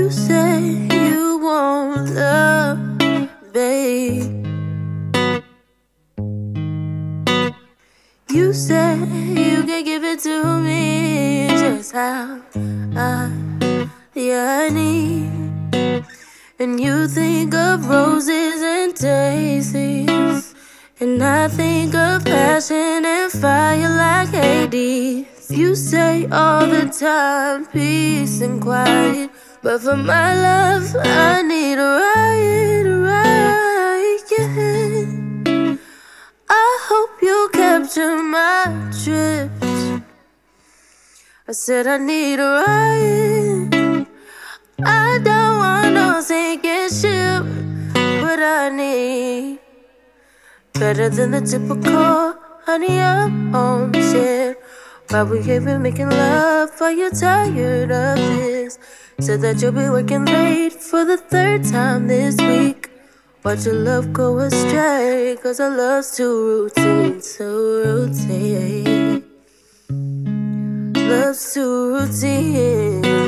You say you want love, babe. You say you can give it to me just how I need. And you think of roses and daisies, and I think of passion and fire like Hades. You say all the time, peace and quiet, but for my love, I need a riot, yeah. I hope you capture my drift. I said I need a riot. I don't want no sinking ship, but I need better than the typical honey up on shit. Why we ain't been making love? Are you tired of this? Said that you'll be working late for the third time this week. Watch your love go astray, cause our love's too routine, too routine. Love's too routine.